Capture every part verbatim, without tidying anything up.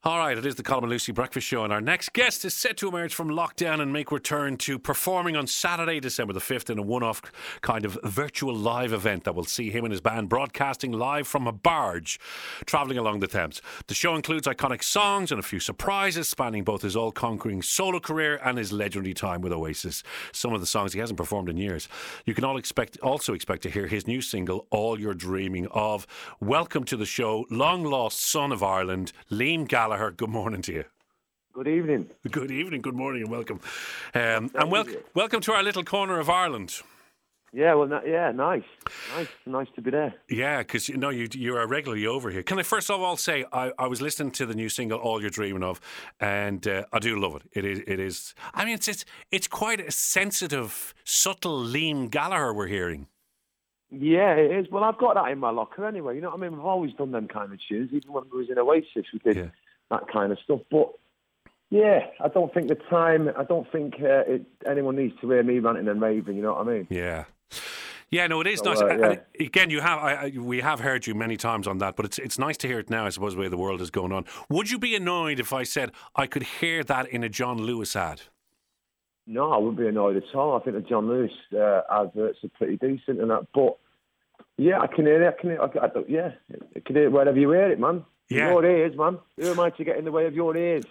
All right, it is the Colin and Lucy Breakfast Show, and our next guest is set to emerge from lockdown and make return to performing on Saturday, December the fifth, in a one-off kind of virtual live event that will see him and his band broadcasting live from a barge travelling along the Thames. The show includes iconic songs and a few surprises spanning both his all-conquering solo career and his legendary time with Oasis. Some of the songs he hasn't performed in years. You can all expect, also expect to hear his new single, All You're Dreaming Of. Welcome to the show, long-lost son of Ireland, Liam Gallagher. Good morning to you. Good evening. Good evening, good morning and welcome. Um, and wel- welcome to our little corner of Ireland. Yeah, well, yeah, nice. Nice nice to be there. Yeah, because you know, you, you are regularly over here. Can I first of all say, I, I was listening to the new single, All You're Dreaming Of, and uh, I do love it. It is, it is. I mean, it's, it's, it's quite a sensitive, subtle Liam Gallagher we're hearing. Yeah, it is. Well, I've got that in my locker anyway. You know what I mean? We've always done them kind of tunes. Even when we was in Oasis, we did. Yeah. That kind of stuff. But yeah, I don't think the time, I don't think uh, it, anyone needs to hear me ranting and raving, you know what I mean? Yeah. Yeah, no, it is so, nice. Uh, and, yeah. and again, you have I, I, we have heard you many times on that, but it's it's nice to hear it now, I suppose, the way the world is going on. Would you be annoyed if I said I could hear that in a John Lewis ad? No, I wouldn't be annoyed at all. I think the John Lewis uh, adverts are pretty decent and that. But yeah, I can hear it. I can hear it. I, I, yeah, I can hear it wherever you hear it, man. Yeah. Your ears, man. Who am I to get in the way of your ears?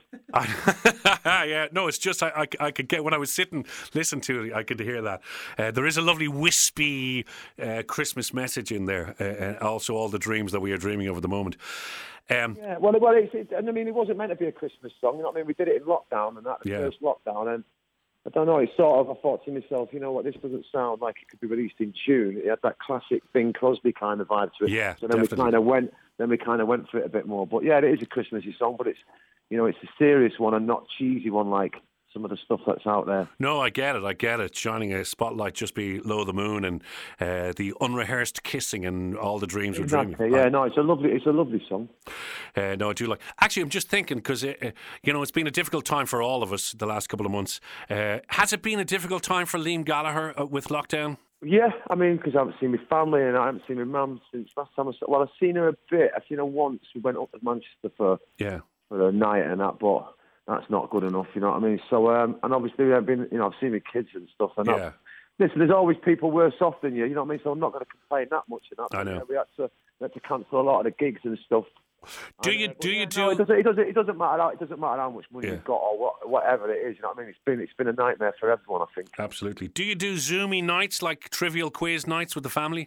Yeah, no, it's just I, I, I could get, when I was sitting listening to it, I could hear that. Uh, there is a lovely wispy uh, Christmas message in there, uh, and also all the dreams that we are dreaming of at the moment. Um, yeah, well, well it's, it's, and I mean, it wasn't meant to be a Christmas song. You know what I mean? We did it in lockdown, and that the yeah. first lockdown, and I don't know. It's sort of. I thought to myself, you know what? This doesn't sound like it could be released in June. It had that classic Bing Crosby kind of vibe to it. Yeah, so then definitely. we kind of went. Then we kind of went for it a bit more. But yeah, it is a Christmassy song, but it's, you know, it's a serious one and not cheesy one like some of the stuff that's out there. No, I get it. I get it. Shining a spotlight just below the moon, and uh, the unrehearsed kissing and all the dreams exactly, we're dreaming. Yeah, no, it's a lovely, it's a lovely song. Uh, no, I do like. Actually, I'm just thinking because uh, you know, it's been a difficult time for all of us the last couple of months. Uh, has it been a difficult time for Liam Gallagher uh, with lockdown? Yeah, I mean, because I haven't seen my family and I haven't seen my mum since last time I saw. Well, I've seen her a bit. I've seen her once. We went up to Manchester for yeah for a night and that, but that's not good enough. You know what I mean? So, um, and obviously I've been, you know, I've seen my kids and stuff. And yeah. That. Listen, there's always people worse off than you. You know what I mean? So I'm not going to complain that much. You know? I know. We had to, we had to cancel a lot of the gigs and stuff. Do and, you uh, do yeah, you do? No, it doesn't. It doesn't. It doesn't matter. How, it doesn't matter how much money yeah. you've got or what, whatever it is. You know what I mean? It's been it's been a nightmare for everyone. I think. Absolutely. Do you do Zoomy nights, like trivial quiz nights with the family?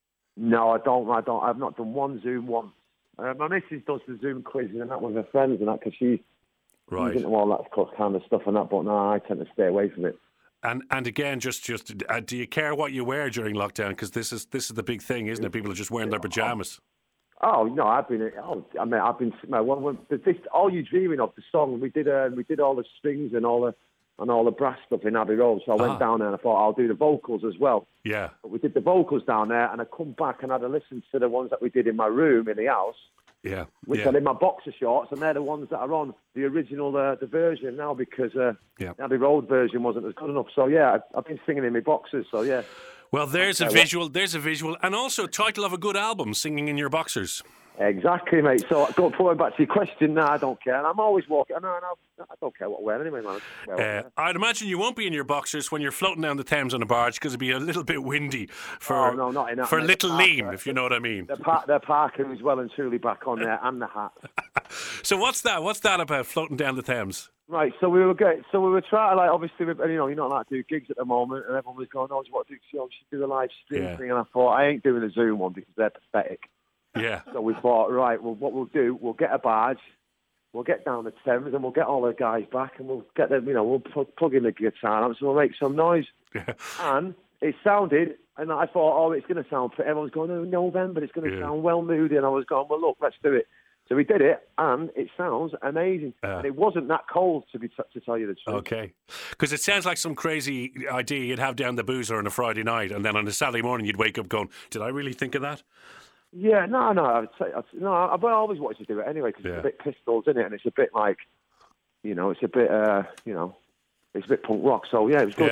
No, I don't. I don't. I've not done one Zoom once. Uh, my missus does the Zoom quizzes and that with her friends and that because she's right. she's into all that kind of stuff and that. But no, I tend to stay away from it. And and again, just just uh, do you care what you wear during lockdown? Because this is this is the big thing, isn't it? People are just wearing their pajamas. Oh no, I've been. Oh, I mean, I've been. Well, when, this, all you dreaming of the song. We did. Uh, we did all the strings and all the and all the brass stuff in Abbey Road. So I went ah. down there and I thought I'll do the vocals as well. Yeah. But we did the vocals down there, and I come back and had a listen to the ones that we did in my room in the house. Yeah. Which yeah. are in my boxer shorts, and they're the ones that are on the original, uh, the version now because uh, yeah. the Abbey Road version wasn't as good enough. So yeah, I've, I've been singing in my boxers. So yeah. Well, there's a visual. There's a visual, and also title of a good album: "Singing in Your Boxers." Exactly, mate. So go going back to your question. No, I don't care. And I'm always walking. No, no, I don't care what I wear anyway, man. Uh, I'd imagine you won't be in your boxers when you're floating down the Thames on a barge because it'd be a little bit windy for oh, no, not in that, for mate. little the Liam, park, if you know what I mean. The park, the parker is well and truly back on there, and the hat. So what's that? What's that about? Floating down the Thames? Right. So we were going. So we were trying to like obviously, you know, you're not allowed to do gigs at the moment, and everyone was going, "Oh, what do you want to do? You should do the live stream yeah. thing." And I thought, I ain't doing the Zoom one because they're pathetic. Yeah. So we thought, right, well, what we'll do, we'll get a barge, we'll get down the Thames, and we'll get all the guys back, and we'll get them, you know, we'll plug, plug in the guitar, and so we'll make some noise. Yeah. And it sounded, and I thought, oh, it's going to sound, everyone's going, oh, November, it's going to yeah. sound well moody, and I was going, well, look, let's do it. So we did it, and it sounds amazing. Uh, and it wasn't that cold, to be t- to tell you the truth. Okay. Because it sounds like some crazy idea you'd have down the boozer on a Friday night, and then on a Saturday morning you'd wake up going, did I really think of that? Yeah, no, no, I'd say, I'd, no, I've always wanted to do it anyway, because yeah. it's a bit Pistols, isn't it? And it's a bit like, you know, it's a bit, uh, you know, it's a bit punk rock, so yeah, it was good. Yeah.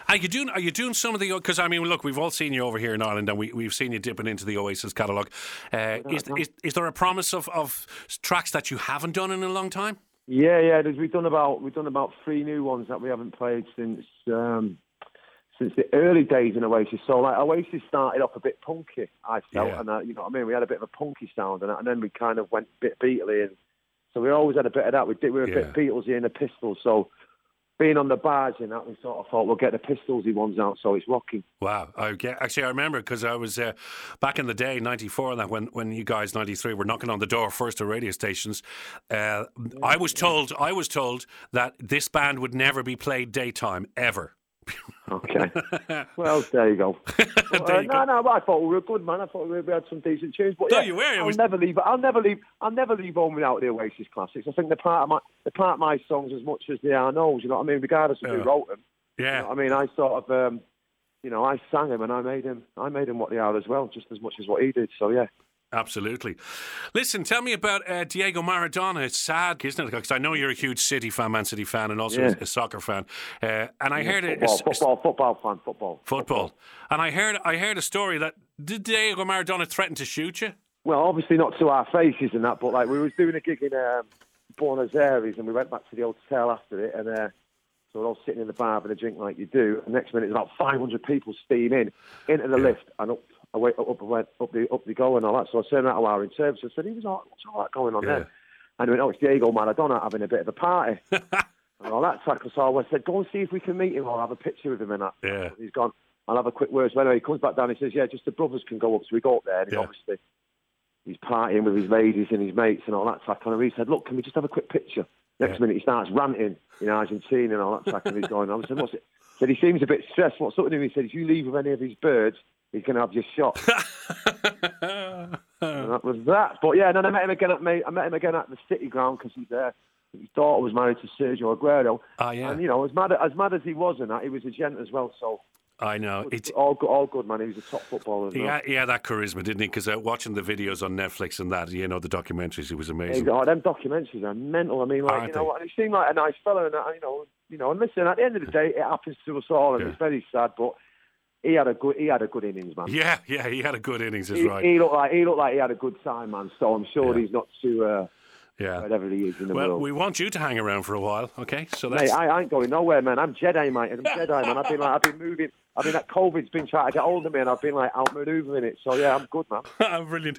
Are you doing? Are you doing some of the? Because I mean, look, we've all seen you over here in Ireland, and we we've seen you dipping into the Oasis catalogue. Uh, is, is is there a promise of, of tracks that you haven't done in a long time? Yeah, yeah. We've done about we've done about three new ones that we haven't played since um, since the early days in Oasis. So like Oasis started off a bit punky, I felt, Yeah. and uh, you know what I mean. We had a bit of a punky sound, and, and then we kind of went a bit Beatley, and so we always had a bit of that. We did we were a Yeah. bit Beatlesy and the Pistols, so. Being on the bars and that, we sort of thought we'll get the Pistolsy ones out, so it's rocking. Wow, I get, actually I remember because I was uh, back in the day, ninety-four, and that when when you guys ninety-three were knocking on the door first to radio stations. Uh, I was told I was told that this band would never be played daytime ever. Okay. Well, there you go. But, There uh, you no, go. no, I thought we were good, man. I thought we had some decent tunes. But No, yeah, you were. It I'll was- never leave. I'll never leave. I'll never leave home without the Oasis classics. I think they're part of my they're part of my songs as much as they are Noel's. You know what I mean? Regardless of Yeah. who wrote them. Yeah. You know what I mean? I sort of, um, you know, I sang them and I made him. I made him what they are as well, just as much as what he did. So yeah. Absolutely. Listen, tell me about uh, Diego Maradona. It's sad, isn't it? Because I know you're a huge City fan, Man City fan, and also Yeah. a, a soccer fan. Uh, and I Yeah, heard it. football, football, football fan, football, Football. And I heard I heard a story that did Diego Maradona threaten to shoot you? Well, obviously not to our faces and that, but like we was doing a gig in um, Buenos Aires and we went back to the hotel after it, and uh, so we're all sitting in the bar having a drink like you do. And next minute, there's about five hundred people steam in into the Yeah. lift and up, away, up, up, went up the up the go and all that. So I turned around to our in-service and said, "He was all, what's all that going on Yeah. there?" And he went, "Oh, it's Diego Maradona having a bit of a party." And all that tackle. So I said, "Go and see if we can meet him or have a picture with him." And that. Yeah. He's gone. I'll have a quick word. So anyway, he comes back down. He says, "Yeah, just the brothers can go up." So we go up there, and he Yeah. obviously he's partying with his ladies and his mates and all that tackle. And he said, "Look, can we just have a quick picture?" Next Yeah. minute, he starts ranting in Argentina and all that tackle. And he's going. I said, "What's it?" He said he seems a bit stressed. What's up with him? He said, "If you leave with any of his birds, he's going to have you shot." And that was that. But yeah, and then I met him again at I met him again at the City Ground because he's there. His daughter was married to Sergio Aguero. Ah, yeah. And you know, as mad as mad as he was in that, he was a gent as well. So I know. It's, all good, all good, man. He was a top footballer as he, well. had, he had that charisma, didn't he? Because uh, watching the videos on Netflix and that, you know, the documentaries, it was amazing. Oh, them documentaries are mental. I mean, like Aren't you know, they? and he seemed like a nice fella, and uh, you know, you know. And listen, at the end of the day, it happens to us all, and Yeah. it's very sad. But he had a good, he had a good innings, man. Yeah, yeah, he had a good innings, is he, right. he looked like he looked like he had a good time, man. So I'm sure Yeah. he's not too uh, Yeah. whatever he is in the Well, world. we want you to hang around for a while, okay? So Mate, that's I, I ain't going nowhere, man. I'm Jedi, mate. I'm Jedi, man. I've been like, I've been moving. I mean, that COVID's been trying to get hold of me, and I've been like outmaneuvering it. So yeah, I'm good, man. brilliant.